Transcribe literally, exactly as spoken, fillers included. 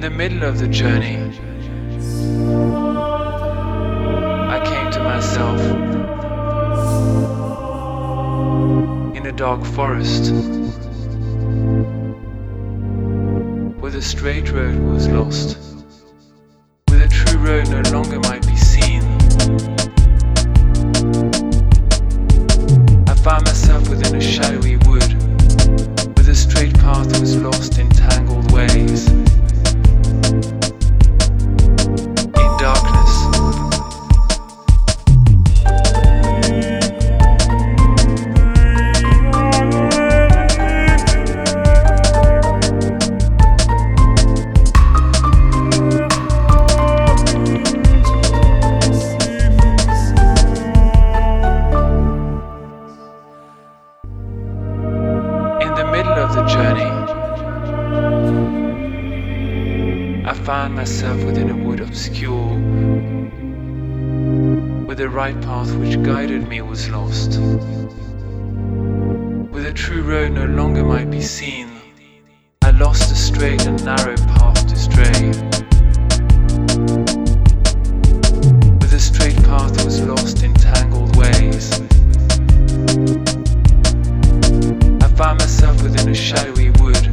the middle of the journey, I came to myself in a dark forest where the straight road was lost, where the true road no longer might be seen. I found myself within a shadowy wood where the straight path was lost in tangled ways. In darkness, in the middle of the journey, I found myself within a wood obscure, where the right path which guided me was lost, where the true road no longer might be seen. I lost the straight and narrow path to stray, where the straight path was lost in tangled ways. I found myself within a shadowy wood